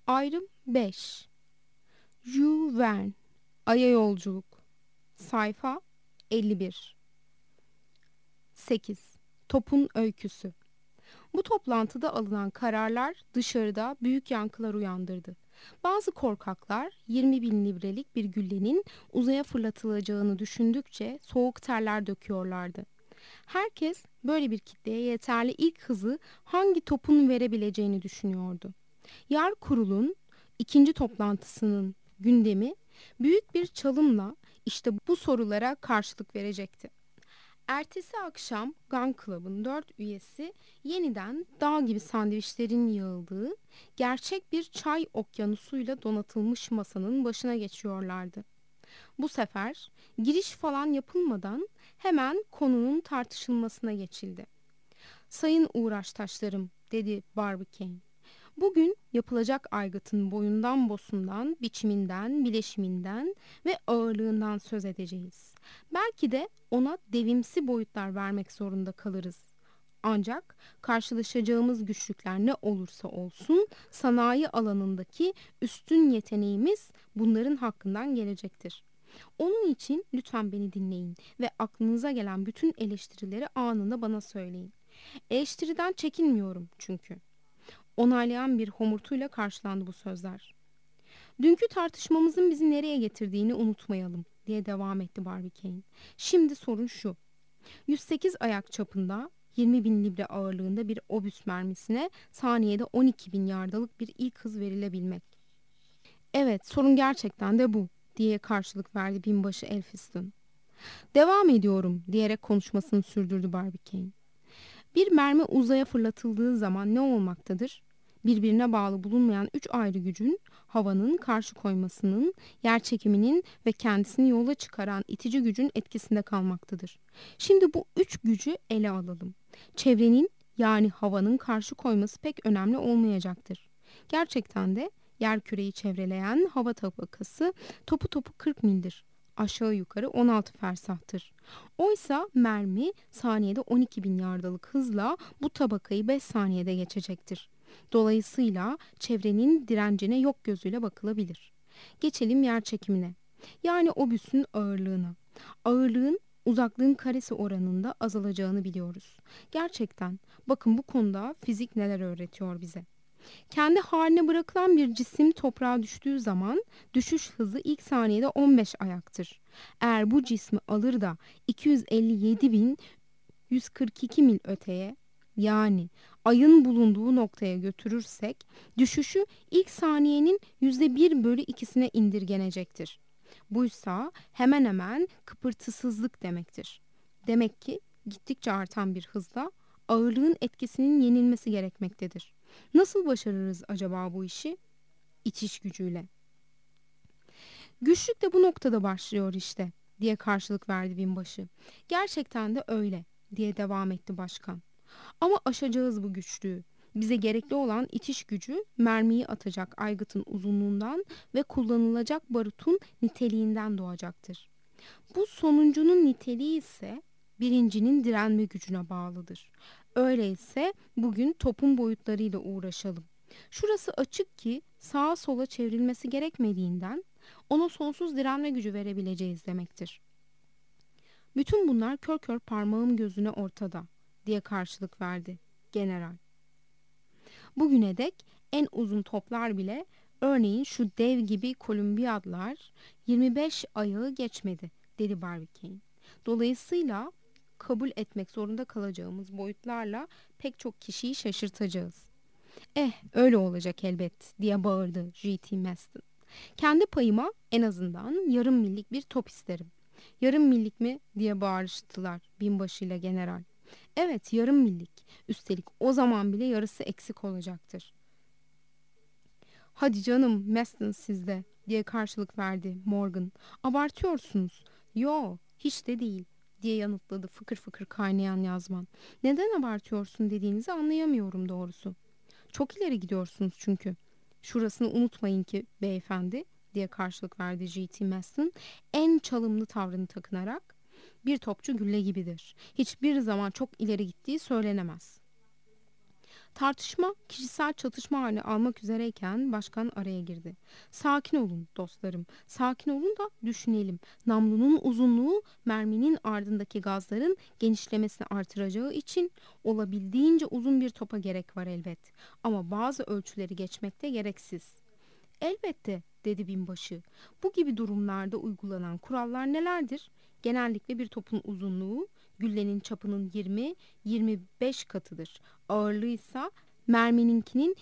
Ayrım 5. Jules Verne, Ay'a Yolculuk. Sayfa 51. 8. Top'un Öyküsü. Bu toplantıda alınan kararlar dışarıda büyük yankılar uyandırdı. Bazı korkaklar 20 bin livrelik bir güllenin uzaya fırlatılacağını düşündükçe soğuk terler döküyorlardı. Herkes böyle bir kitleye yeterli ilk hızı hangi topun verebileceğini düşünüyordu. Yar Kurul'un ikinci toplantısının gündemi büyük bir çalımla işte bu sorulara karşılık verecekti. Ertesi akşam Gun Club'ın 4 üyesi yeniden dağ gibi sandviçlerin yığıldığı gerçek bir çay okyanusuyla donatılmış masanın başına geçiyorlardı. Bu sefer giriş falan yapılmadan hemen konunun tartışılmasına geçildi. "Sayın uğraştaşlarım," dedi Barbicane. "Bugün yapılacak aygıtın boyundan bosundan, biçiminden, bileşiminden ve ağırlığından söz edeceğiz. Belki de ona devimsi boyutlar vermek zorunda kalırız. Ancak karşılaşacağımız güçlükler ne olursa olsun sanayi alanındaki üstün yeteneğimiz bunların hakkından gelecektir. Onun için lütfen beni dinleyin ve aklınıza gelen bütün eleştirileri anında bana söyleyin. Eleştiriden çekinmiyorum çünkü." Onaylayan bir homurtuyla karşılandı bu sözler. "Dünkü tartışmamızın bizi nereye getirdiğini unutmayalım," diye devam etti Barbicane. "Şimdi sorun şu. 108 ayak çapında 20 bin libre ağırlığında bir obüs mermisine saniyede 12 bin yardalık bir ilk hız verilebilmek. Evet, sorun gerçekten de bu," diye karşılık verdi binbaşı Elphiston. "Devam ediyorum," diyerek konuşmasını sürdürdü Barbicane. "Bir mermi uzaya fırlatıldığı zaman ne olmaktadır? Birbirine bağlı bulunmayan 3 ayrı gücün, havanın karşı koymasının, yerçekiminin ve kendisini yola çıkaran itici gücün etkisinde kalmaktadır. Şimdi bu 3 gücü ele alalım. Çevrenin, yani havanın karşı koyması pek önemli olmayacaktır. Gerçekten de yerküreyi çevreleyen hava tabakası topu topu 40 mildir. Aşağı yukarı 16 fersahtır. Oysa mermi saniyede 12 bin yardalık hızla bu tabakayı 5 saniyede geçecektir. Dolayısıyla çevrenin direncine yok gözüyle bakılabilir. Geçelim yer çekimine. Yani obüsün ağırlığına. Ağırlığın uzaklığın karesi oranında azalacağını biliyoruz. Gerçekten bakın bu konuda fizik neler öğretiyor bize. Kendi haline bırakılan bir cisim toprağa düştüğü zaman düşüş hızı ilk saniyede 15 ayaktır. Eğer bu cismi alır da 257.142 mil öteye, yani ayın bulunduğu noktaya götürürsek düşüşü ilk saniyenin %1/2'sine indirgenecektir. Buysa hemen hemen kıpırtısızlık demektir. Demek ki gittikçe artan bir hızla ağırlığın etkisinin yenilmesi gerekmektedir. Nasıl başarırız acaba bu işi? İtiş gücüyle. "Güçlük de bu noktada başlıyor işte," diye karşılık verdi binbaşı. "Gerçekten de öyle," diye devam etti başkan. "Ama aşacağız bu güçlüğü. Bize gerekli olan itiş gücü mermiyi atacak aygıtın uzunluğundan ve kullanılacak barutun niteliğinden doğacaktır. Bu sonuncunun niteliği ise birincinin direnme gücüne bağlıdır. Öyleyse bugün topun boyutlarıyla uğraşalım. Şurası açık ki sağa sola çevrilmesi gerekmediğinden ona sonsuz direnme gücü verebileceğiz demektir. Bütün bunlar kör kör parmağım gözüne ortada," diye karşılık verdi general. "Bugüne dek en uzun toplar bile, örneğin şu dev gibi Kolumbiyadlar 25 ayağı geçmedi," dedi Barbicane. "Dolayısıyla kabul etmek zorunda kalacağımız boyutlarla pek çok kişiyi şaşırtacağız." Öyle olacak elbet," diye bağırdı J.T. Maston. "Kendi payıma en azından yarım millik bir top isterim." "Yarım millik mi?" diye bağırıştılar binbaşıyla general. "Evet, yarım millik. Üstelik o zaman bile yarısı eksik olacaktır." "Hadi canım Maston sizde," diye karşılık verdi Morgan. "Abartıyorsunuz." "Yo, hiç de değil," diye yanıtladı fıkır fıkır kaynayan yazman. "Neden abartıyorsun dediğinizi anlayamıyorum doğrusu." "Çok ileri gidiyorsunuz çünkü." "Şurasını unutmayın ki beyefendi," diye karşılık verdi J.T. Maston en çalımlı tavrını takınarak, "bir topçu gülle gibidir. Hiçbir zaman çok ileri gittiği söylenemez." Tartışma kişisel çatışma haline almak üzereyken başkan araya girdi. Sakin olun dostlarım, sakin olun da düşünelim. Namlunun uzunluğu merminin ardındaki gazların genişlemesini artıracağı için olabildiğince uzun bir topa gerek var elbet. Ama bazı ölçüleri geçmek de gereksiz. Elbette, dedi binbaşı. Bu gibi durumlarda uygulanan kurallar nelerdir? Genellikle bir topun uzunluğu güllenin çapının 20-25 katıdır. Ağırlığı ise mermininkinin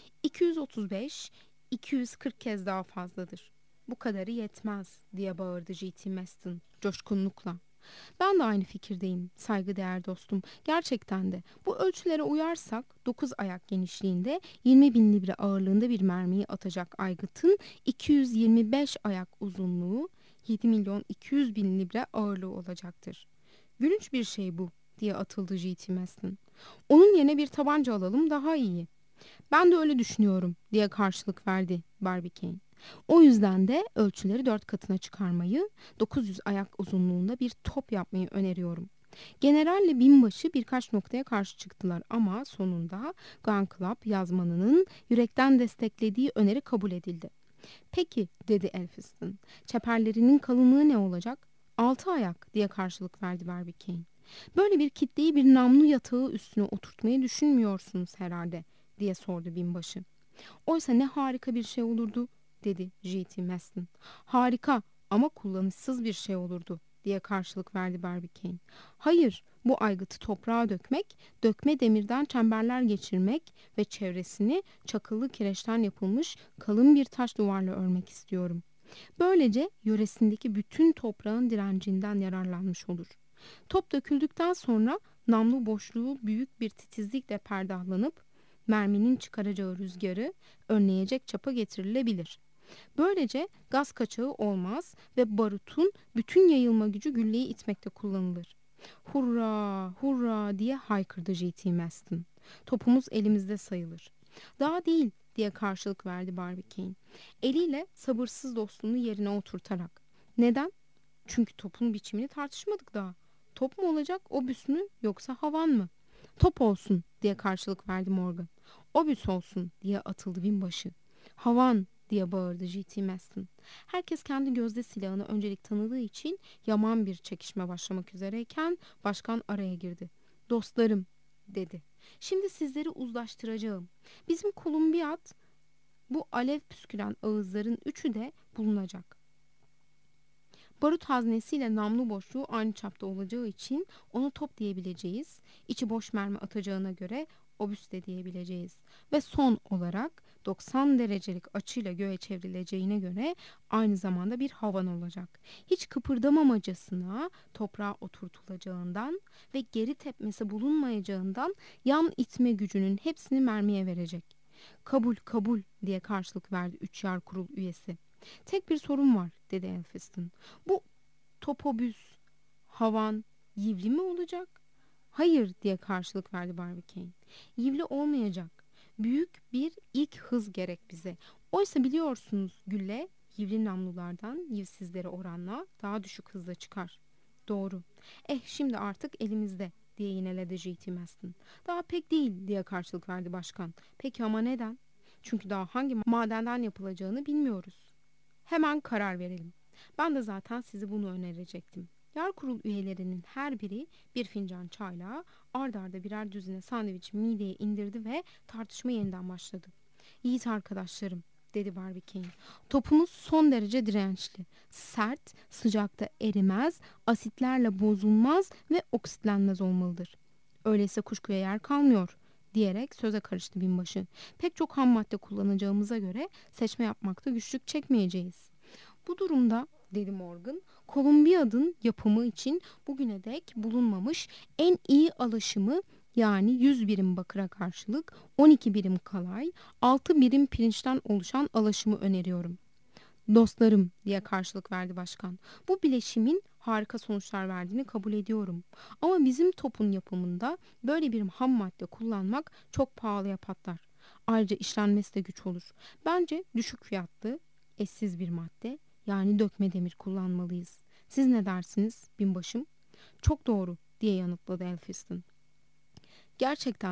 235-240 kez daha fazladır. Bu kadarı yetmez, diye bağırdı J.T. Maston coşkunlukla. Ben de aynı fikirdeyim saygıdeğer dostum. Gerçekten de bu ölçülere uyarsak 9 ayak genişliğinde 20 bin libre ağırlığında bir mermiyi atacak aygıtın 225 ayak uzunluğu 7 milyon 200 bin libre ağırlığı olacaktır. Gülünç bir şey bu, diye atıldı J.T. Maston. Onun yerine bir tabanca alalım daha iyi. Ben de öyle düşünüyorum, diye karşılık verdi Barbicane. O yüzden de ölçüleri 4 katına çıkarmayı, 900 ayak uzunluğunda bir top yapmayı öneriyorum. Generalle binbaşı birkaç noktaya karşı çıktılar ama sonunda Gun Club yazmanının yürekten desteklediği öneri kabul edildi. Peki, dedi Elphiston, çeperlerinin kalınlığı ne olacak? 6 ayak, diye karşılık verdi Barbicane. Böyle bir kitleyi bir namlu yatağı üstüne oturtmayı düşünmüyorsunuz herhalde, diye sordu binbaşı. Oysa ne harika bir şey olurdu, dedi J.T. Maston. Harika ama kullanışsız bir şey olurdu, diye karşılık verdi Barbicane. Hayır, bu aygıtı toprağa dökmek, dökme demirden çemberler geçirmek ve çevresini çakıllı kireçten yapılmış kalın bir taş duvarla örmek istiyorum. Böylece yöresindeki bütün toprağın direncinden yararlanmış olur. Top döküldükten sonra namlu boşluğu büyük bir titizlikle perdahlanıp merminin çıkaracağı rüzgarı önleyecek çapa getirilebilir. Böylece gaz kaçağı olmaz ve barutun bütün yayılma gücü gülleyi itmekte kullanılır. Hurra, hurra, diye haykırdı J.T. Maston. Topumuz elimizde sayılır. Daha değil, diye karşılık verdi Barbicane. Eliyle sabırsız dostluğunu yerine oturtarak. Neden? Çünkü topun biçimini tartışmadık daha. Top mu olacak, obüs mü, yoksa havan mı? Top olsun, diye karşılık verdi Morgan. Obüs olsun, diye atıldı binbaşı. Havan, diye bağırdı J.T. Maston. Herkes kendi gözde silahını öncelik tanıdığı için yaman bir çekişme başlamak üzereyken başkan araya girdi. Dostlarım, dedi. Şimdi sizleri uzlaştıracağım. Bizim Kolumbiyat, bu alev püsküren ağızların üçü de bulunacak. Barut haznesiyle namlu boşluğu aynı çapta olacağı için onu top diyebileceğiz. İçi boş mermi atacağına göre obüs de diyebileceğiz. Ve son olarak 90 derecelik açıyla göğe çevrileceğine göre aynı zamanda bir havan olacak. Hiç kıpırdamamacasına toprağa oturtulacağından ve geri tepmesi bulunmayacağından yan itme gücünün hepsini mermiye verecek. Kabul kabul, diye karşılık verdi 3 yer kurul üyesi. Tek bir sorun var, dedi Elphiston. Bu topobüs, havan, yivli mi olacak? Hayır, diye karşılık verdi Barbicane. Yivli olmayacak. Büyük bir ilk hız gerek bize. Oysa biliyorsunuz gülle yivli namlulardan yivsizlere oranla daha düşük hızla çıkar. Doğru. Şimdi artık elimizde, diye yineledi J.T. Maston. Daha pek değil, diye karşılık verdi başkan. Peki ama neden? Çünkü daha hangi madenden yapılacağını bilmiyoruz. Hemen karar verelim. Ben de zaten size bunu önerecektim. Yer kurul üyelerinin her biri bir fincan çayla ard arda birer düzine sandviç mideye indirdi ve tartışma yeniden başladı. Yiğit arkadaşlarım, dedi Barbicane. Topumuz son derece dirençli, sert, sıcakta erimez, asitlerle bozulmaz ve oksitlenmez olmalıdır. Öyleyse kuşkuya yer kalmıyor, diyerek söze karıştı binbaşı. Pek çok ham madde kullanacağımıza göre seçme yapmakta güçlük çekmeyeceğiz. Bu durumda, dedi Morgan, Kolumbiya'nın yapımı için bugüne dek bulunmamış en iyi alaşımı, yani 100 birim bakıra karşılık 12 birim kalay, 6 birim pirinçten oluşan alaşımı öneriyorum. Dostlarım, diye karşılık verdi başkan. Bu bileşimin harika sonuçlar verdiğini kabul ediyorum. Ama bizim topun yapımında böyle bir ham madde kullanmak çok pahalıya patlar. Ayrıca işlenmesi de güç olur. Bence düşük fiyatlı, eşsiz bir madde, yani dökme demir kullanmalıyız. Siz ne dersiniz binbaşım? Çok doğru, diye yanıtladı Elphiston. Gerçekten de,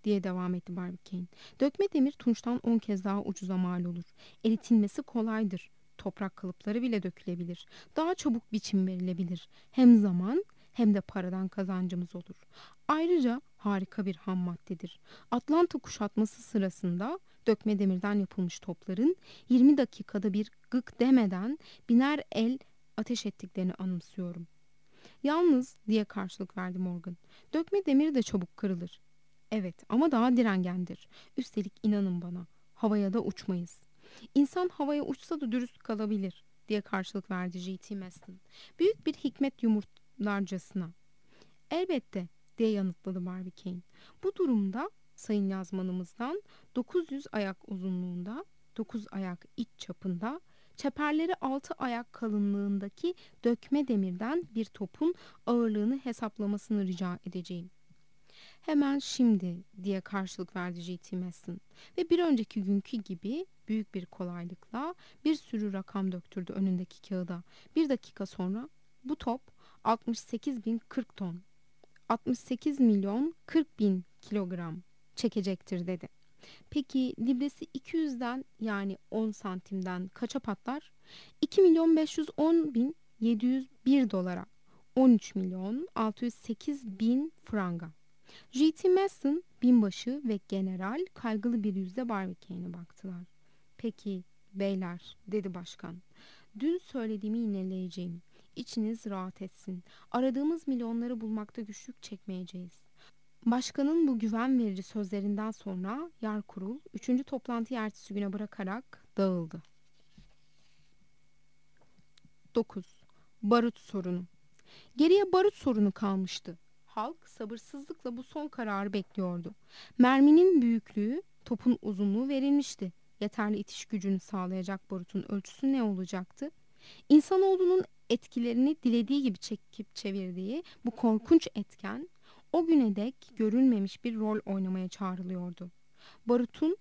diye devam etti Barbicane. Dökme demir tunçtan 10 kez daha ucuza mal olur. Eritilmesi kolaydır. Toprak kalıpları bile dökülebilir. Daha çabuk biçim verilebilir. Hem zaman hem de paradan kazancımız olur. Ayrıca harika bir ham maddedir. Atlanta kuşatması sırasında dökme demirden yapılmış topların 20 dakikada bir gık demeden biner el ateş ettiklerini anımsıyorum. Yalnız diye karşılık verdi Morgan. Dökme demir de çabuk kırılır. Evet ama daha direngendir. Üstelik inanın bana havaya da uçmayız. İnsan havaya uçsa da dürüst kalabilir diye karşılık verdi J.T. Maston. Büyük bir hikmet yumurtlarcasına. Elbette diye yanıtladı Barbicane. Bu durumda sayın yazmanımızdan 900 ayak uzunluğunda, 9 ayak iç çapında, çeperleri 6 ayak kalınlığındaki dökme demirden bir topun ağırlığını hesaplamasını rica edeceğim. Hemen şimdi diye karşılık verdi J.T. Maston ve bir önceki günkü gibi büyük bir kolaylıkla bir sürü rakam döktürdü önündeki kağıda. Bir dakika sonra bu top 68.040 ton, 68 milyon 40 bin kilogram çekecektir dedi. Peki libresi 200'den yani 10 santimden kaça patlar? 2 milyon 510 bin 701 dolara, 13 milyon 608 bin franga. J.T. Maston, binbaşı ve general kaygılı bir yüzle Barbicane'e baktılar. Peki beyler dedi başkan. Dün söylediğimi yineleyeceğim. İçiniz rahat etsin. Aradığımız milyonları bulmakta güçlük çekmeyeceğiz. Başkanın bu güven verici sözlerinden sonra yer kurul 3. toplantıyı ertesi güne bırakarak dağıldı. 9. Barut sorunu. Geriye barut sorunu kalmıştı. Halk sabırsızlıkla bu son kararı bekliyordu. Merminin büyüklüğü, topun uzunluğu verilmişti. Yeterli itiş gücünü sağlayacak barutun ölçüsü ne olacaktı? İnsanoğlunun etkilerini dilediği gibi çekip çevirdiği bu korkunç etken o güne dek görülmemiş bir rol oynamaya çağrılıyordu. Barutun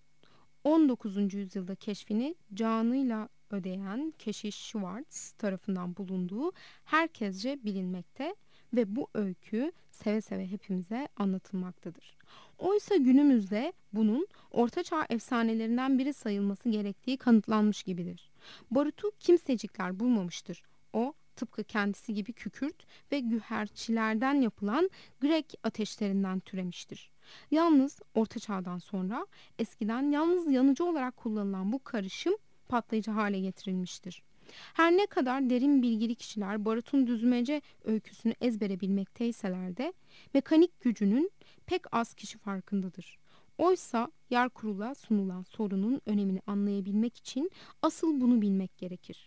19. yüzyılda keşfini canıyla ödeyen keşiş Schwartz tarafından bulunduğu herkesce bilinmekte ve bu öykü seve seve hepimize anlatılmaktadır. Oysa günümüzde bunun ortaçağ efsanelerinden biri sayılması gerektiği kanıtlanmış gibidir. Barutu kimsecikler bulmamıştır. O tıpkı kendisi gibi kükürt ve güherçilerden yapılan Grek ateşlerinden türemiştir. Yalnız Orta Çağ'dan sonra eskiden yalnız yanıcı olarak kullanılan bu karışım patlayıcı hale getirilmiştir. Her ne kadar derin bilgili kişiler barutun düzmece öyküsünü ezbere bilmekteyseler de mekanik gücünün pek az kişi farkındadır. Oysa yer kurula sunulan sorunun önemini anlayabilmek için asıl bunu bilmek gerekir.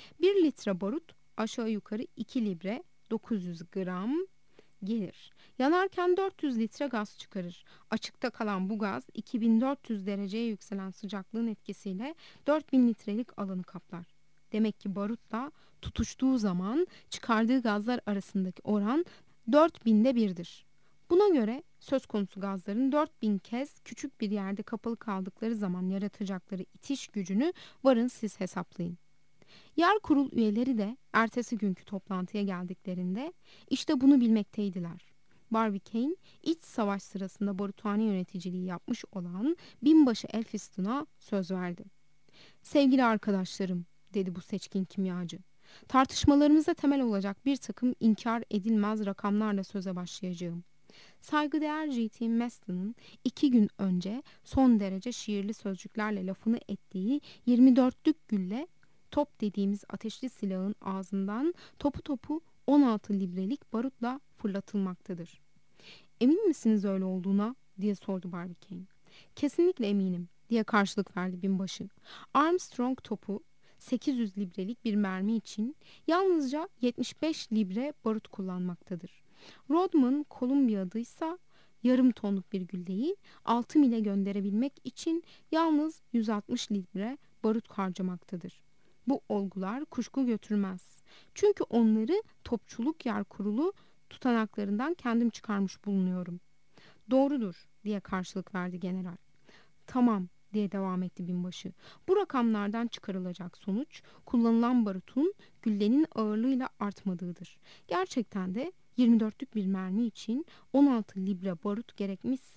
1 litre barut aşağı yukarı 2 libre 900 gram gelir. Yanarken 400 litre gaz çıkarır. Açıkta kalan bu gaz 2400 dereceye yükselen sıcaklığın etkisiyle 4000 litrelik alanı kaplar. Demek ki barutla tutuştuğu zaman çıkardığı gazlar arasındaki oran 4000'de birdir. Buna göre söz konusu gazların 4000 kez küçük bir yerde kapalı kaldıkları zaman yaratacakları itiş gücünü varın siz hesaplayın. Yer kurul üyeleri de ertesi günkü toplantıya geldiklerinde işte bunu bilmekteydiler. Barbicane iç savaş sırasında baruthane yöneticiliği yapmış olan binbaşı Elphiston'a söz verdi. Sevgili arkadaşlarım dedi bu seçkin kimyacı. Tartışmalarımıza temel olacak bir takım inkar edilmez rakamlarla söze başlayacağım. Saygıdeğer J.T. Maston'ın 2 gün önce son derece şiirli sözcüklerle lafını ettiği 24'lük gülle top dediğimiz ateşli silahın ağzından topu 16 librelik barutla fırlatılmaktadır. Emin misiniz öyle olduğuna diye sordu Barbicane. Kesinlikle eminim diye karşılık verdi binbaşı. Armstrong topu 800 librelik bir mermi için yalnızca 75 libre barut kullanmaktadır. Rodman Columbia'daysa yarım tonluk bir gülleyi 6 mile gönderebilmek için yalnız 160 libre barut harcamaktadır. Bu olgular kuşku götürmez. Çünkü onları topçuluk yer kurulu tutanaklarından kendim çıkarmış bulunuyorum. Doğrudur diye karşılık verdi general. Tamam diye devam etti binbaşı. Bu rakamlardan çıkarılacak sonuç kullanılan barutun güllenin ağırlığıyla artmadığıdır. Gerçekten de 24'lük bir mermi için 16 libre barut gerekmişse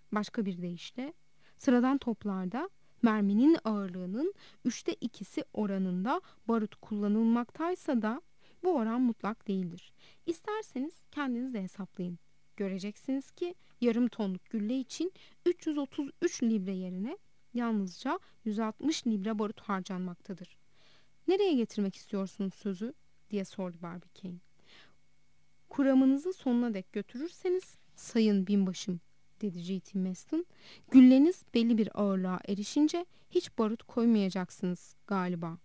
Başka bir deyişle, sıradan toplarda merminin ağırlığının 2/3 oranında barut kullanılmaktaysa da bu oran mutlak değildir. İsterseniz kendiniz de hesaplayın. Göreceksiniz ki yarım tonluk gülle için 333 libre yerine yalnızca 160 libre barut harcanmaktadır. Nereye getirmek istiyorsunuz sözü? Diye sordu Barbicane. Kuramınızı sonuna dek götürürseniz sayın binbaşım, dedi J.T. Maston, gülleniz belli bir ağırlığa erişince hiç barut koymayacaksınız galiba.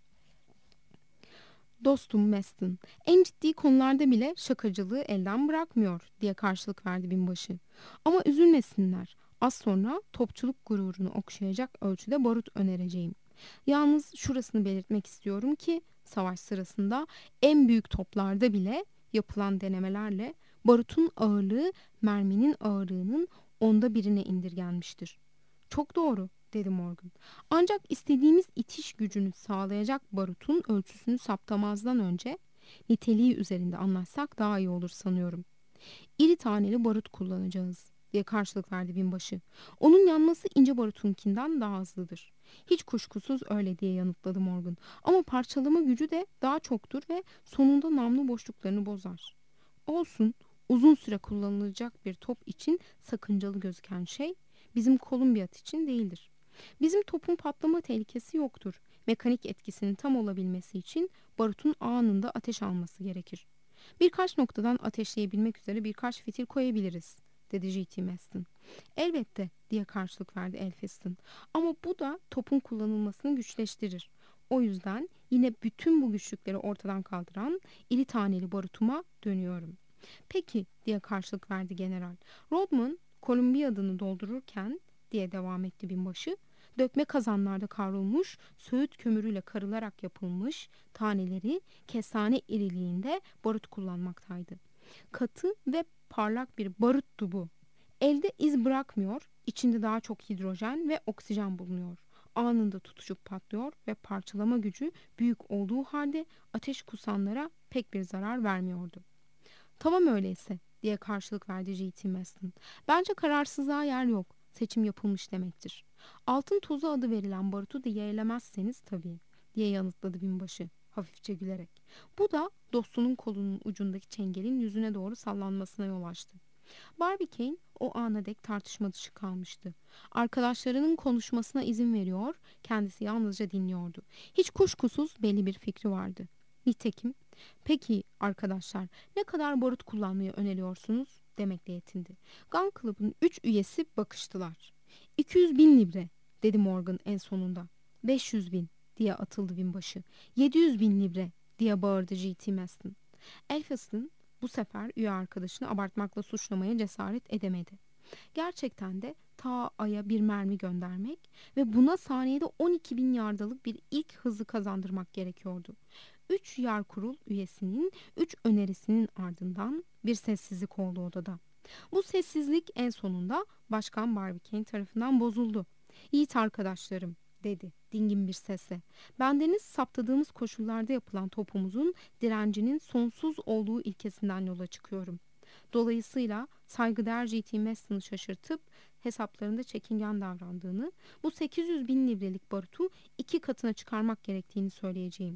Dostum Maston, en ciddi konularda bile şakacılığı elden bırakmıyor, diye karşılık verdi binbaşı. Ama üzülmesinler, az sonra topçuluk gururunu okşayacak ölçüde barut önereceğim. Yalnız şurasını belirtmek istiyorum ki savaş sırasında en büyük toplarda bile yapılan denemelerle barutun ağırlığı merminin ağırlığının 1/10'ine indirgenmiştir. Çok doğru, dedi Morgan. Ancak istediğimiz itiş gücünü sağlayacak barutun ölçüsünü saptamazdan önce niteliği üzerinde anlaşsak daha iyi olur sanıyorum. İri taneli barut kullanacağız, diye karşılık verdi binbaşı. Onun yanması ince barutunkinden daha hızlıdır. Hiç kuşkusuz öyle, diye yanıtladı Morgan. Ama parçalama gücü de daha çoktur ve sonunda namlu boşluklarını bozar. Olsun, uzun süre kullanılacak bir top için sakıncalı gözüken şey bizim Kolumbiyat için değildir. Bizim topun patlama tehlikesi yoktur. Mekanik etkisinin tam olabilmesi için barutun anında ateş alması gerekir. Birkaç noktadan ateşleyebilmek üzere birkaç fitil koyabiliriz, dedi J.T. Maston. Elbette, diye karşılık verdi Elphiston. Ama bu da topun kullanılmasını güçleştirir. O yüzden yine bütün bu güçlükleri ortadan kaldıran iri taneli barutuma dönüyorum. Peki, diye karşılık verdi general. Rodman, Kolumbiya'dını doldururken, diye devam etti binbaşı, dökme kazanlarda kavrulmuş, söğüt kömürüyle karılarak yapılmış taneleri kestane iriliğinde barut kullanmaktaydı. Katı ve parlak bir baruttu bu. Elde iz bırakmıyor, içinde daha çok hidrojen ve oksijen bulunuyor. Anında tutuşup patlıyor ve parçalama gücü büyük olduğu halde ateş kusanlara pek bir zarar vermiyordu. Tamam öyleyse, diye karşılık verdi J.T. Maston. Bence kararsızlığa yer yok. Seçim yapılmış demektir. Altın tozu adı verilen barutu da yeğlemezseniz tabii, diye yanıtladı binbaşı hafifçe gülerek. Bu da dostunun kolunun ucundaki çengelin yüzüne doğru sallanmasına yol açtı. Barbicane o ana dek tartışma dışı kalmıştı. Arkadaşlarının konuşmasına izin veriyor, kendisi yalnızca dinliyordu. Hiç kuşkusuz belli bir fikri vardı. Nitekim, peki arkadaşlar, ne kadar barut kullanmayı öneriyorsunuz, demekle yetindi. Gun Club'ın 3 üyesi bakıştılar. 200 bin libre, dedi Morgan en sonunda. 500 bin, diye atıldı binbaşı. 700 bin libre, diye bağırdı J.T. Maston. Elphiston bu sefer üye arkadaşını abartmakla suçlamaya cesaret edemedi. Gerçekten de ta Ay'a bir mermi göndermek ve buna saniyede 12 bin yardalık bir ilk hızı kazandırmak gerekiyordu. 3 yer kurul üyesinin 3 önerisinin ardından bir sessizlik oldu odada. Bu sessizlik en sonunda Başkan Barbicane tarafından bozuldu. "Yiğit arkadaşlarım," dedi dingin bir sesle. "Bendeniz saptadığımız koşullarda yapılan topumuzun direncinin sonsuz olduğu ilkesinden yola çıkıyorum. Dolayısıyla saygıdeğer J.T. Maston'ı şaşırtıp hesaplarında çekingen davrandığını, bu 800 bin livrelik barutu 2 katına çıkarmak gerektiğini söyleyeceğim.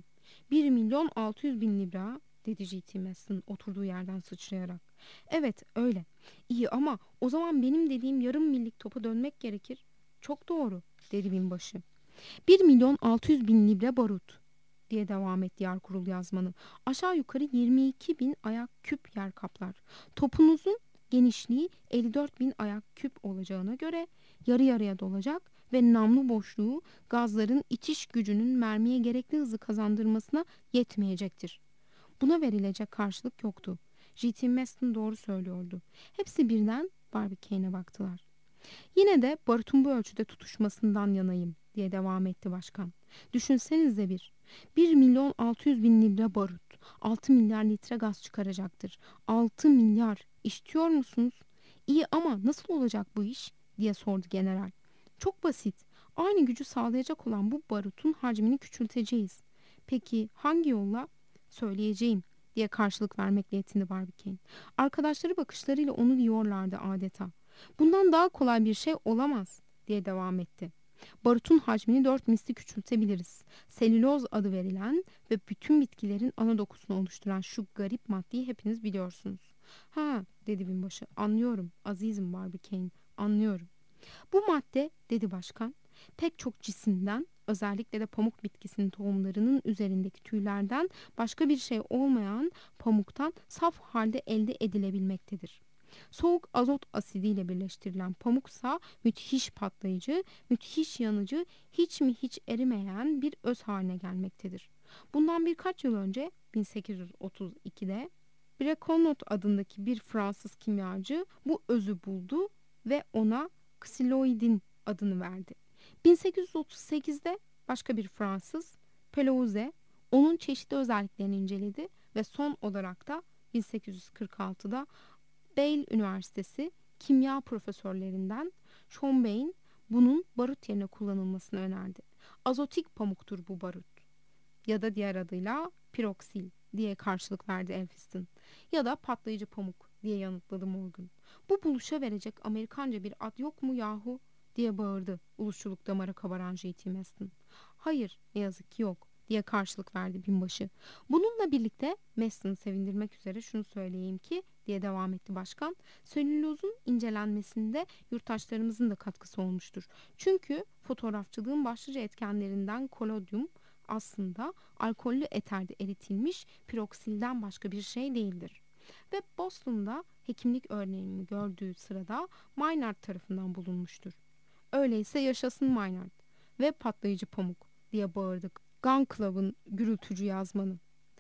1.600.000 libra, dedi J.T. Maston oturduğu yerden sıçrayarak. Evet öyle. İyi ama o zaman benim dediğim yarım millik topa dönmek gerekir. Çok doğru, dedi binbaşı. 1.600.000 libre barut, diye devam etti yer kurul yazmanı. Aşağı yukarı 22.000 ayak küp yer kaplar. Topunuzun genişliği 54.000 ayak küp olacağına göre yarı yarıya dolacak ve namlu boşluğu gazların itiş gücünün mermiye gerekli hızı kazandırmasına yetmeyecektir. Buna verilecek karşılık yoktu. J.T. Maston doğru söylüyordu. Hepsi birden Barbicane'e baktılar. Yine de barutun bu ölçüde tutuşmasından yanayım, diye devam etti başkan. Düşünsenize 1.600.000 libre barut 6 milyar litre gaz çıkaracaktır. 6 milyar, işitiyor musunuz? İyi ama nasıl olacak bu iş, diye sordu general. Çok basit. Aynı gücü sağlayacak olan bu barutun hacmini küçülteceğiz. Peki hangi yolla? Söyleyeceğim, diye karşılık vermekle yetindi Barbicane. Arkadaşları bakışlarıyla onu diyorlardı adeta. Bundan daha kolay bir şey olamaz diye devam etti. Barutun hacmini 4 misli küçültebiliriz. Selüloz adı verilen ve bütün bitkilerin ana dokusunu oluşturan şu garip maddeyi hepiniz biliyorsunuz. Ha, dedi binbaşı, anlıyorum azizim Barbicane, anlıyorum. Bu madde, dedi başkan, pek çok cisimden, özellikle de pamuk bitkisinin tohumlarının üzerindeki tüylerden başka bir şey olmayan pamuktan saf halde elde edilebilmektedir. Soğuk azot asidiyle birleştirilen pamuksa müthiş patlayıcı, müthiş yanıcı, hiç mi hiç erimeyen bir öz haline gelmektedir. Bundan birkaç yıl önce 1832'de Breconnaut adındaki bir Fransız kimyacı bu özü buldu ve ona ksiloidin adını verdi. 1838'de başka bir Fransız, Pelouse, onun çeşitli özelliklerini inceledi ve son olarak da 1846'da Bale Üniversitesi kimya profesörlerinden Schonbein bunun barut yerine kullanılmasını önerdi. Azotik pamuktur bu barut ya da diğer adıyla piroksil diye karşılık verdi Elphiston ya da patlayıcı pamuk diye yanıtladı Morgan. Bu buluşa verecek Amerikanca bir ad yok mu yahu diye bağırdı ulusçuluk damarı kabaran J.T. Maston. Hayır, ne yazık ki yok diye karşılık verdi binbaşı. Bununla birlikte Maston'ı sevindirmek üzere şunu söyleyeyim ki diye devam etti başkan. Selülozun incelenmesinde yurttaşlarımızın da katkısı olmuştur. Çünkü fotoğrafçılığın başlıca etkenlerinden kolodyum aslında alkollü eterde eritilmiş piroksilden başka bir şey değildir. Ve Boston'da hekimlik öğrenimi gördüğü sırada Maynard tarafından bulunmuştur. Öyleyse yaşasın Maynard ve patlayıcı pamuk diye bağırdık Gun Club'ın gürültücü yazmanı.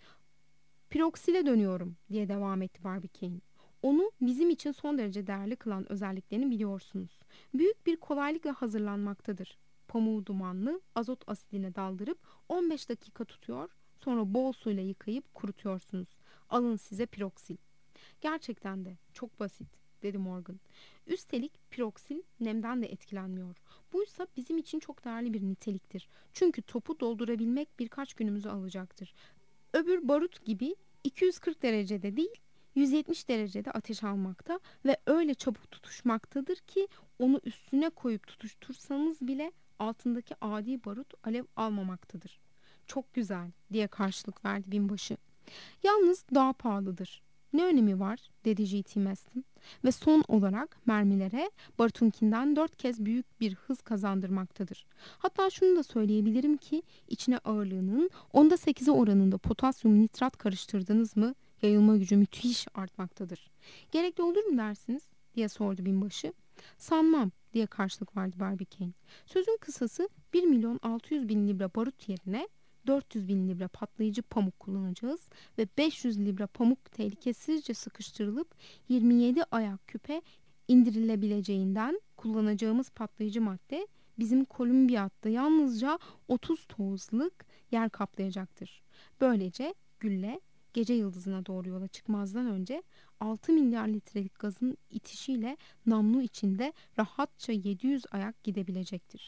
Piroksile dönüyorum diye devam etti Barbicane. Onu bizim için son derece değerli kılan özelliklerini biliyorsunuz. Büyük bir kolaylıkla hazırlanmaktadır. Pamuğu dumanlı azot asidine daldırıp 15 dakika tutuyor, sonra bol suyla yıkayıp kurutuyorsunuz. Alın size piroksil. Gerçekten de çok basit, dedi Morgan. Üstelik piroksil nemden de etkilenmiyor. Buysa bizim için çok değerli bir niteliktir. Çünkü topu doldurabilmek birkaç günümüzü alacaktır. Öbür barut gibi 240 derecede değil, 170 derecede ateş almakta ve öyle çabuk tutuşmaktadır ki onu üstüne koyup tutuştursanız bile altındaki adi barut alev almamaktadır. Çok güzel diye karşılık verdi binbaşı. Yalnız daha pahalıdır. Ne önemi var, dedi J.T. Maston. Ve son olarak mermilere barutunkinden 4 kez büyük bir hız kazandırmaktadır. Hatta şunu da söyleyebilirim ki içine ağırlığının 8'e oranında potasyum nitrat karıştırdınız mı yayılma gücü müthiş artmaktadır. Gerekli olur mu dersiniz diye sordu binbaşı. Sanmam diye karşılık verdi Barbicane. Sözün kısası 1.600.000 libra barut yerine 400.000 libra patlayıcı pamuk kullanacağız ve 500 libra pamuk tehlikesizce sıkıştırılıp 27 ayak küpe indirilebileceğinden kullanacağımız patlayıcı madde bizim Kolombiyat'ta yalnızca 30 tozlık yer kaplayacaktır. Böylece gülle gece yıldızına doğru yola çıkmazdan önce 6 milyar litrelik gazın itişiyle namlu içinde rahatça 700 ayak gidebilecektir.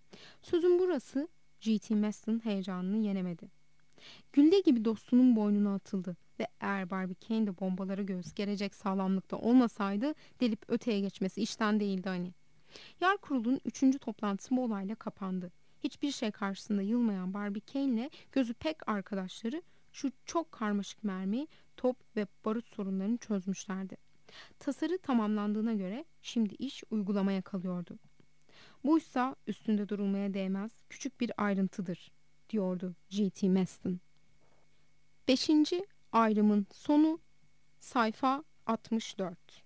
Sözün burası J.T. Maston heyecanını yenemedi. Gülle gibi dostunun boynuna atıldı ve eğer Barbicane de bombalara göğüs gerecek sağlamlıkta olmasaydı delip öteye geçmesi işten değildi hani. Yer kurulunun 3. toplantısı bu olayla kapandı. Hiçbir şey karşısında yılmayan Barbicane'le gözü pek arkadaşları şu çok karmaşık mermi, top ve barut sorunlarını çözmüşlerdi. Tasarı tamamlandığına göre şimdi iş uygulamaya kalıyordu. Buysa üstünde durulmaya değmez küçük bir ayrıntıdır, diyordu J.T. Maston. 5. ayrımın sonu sayfa 64.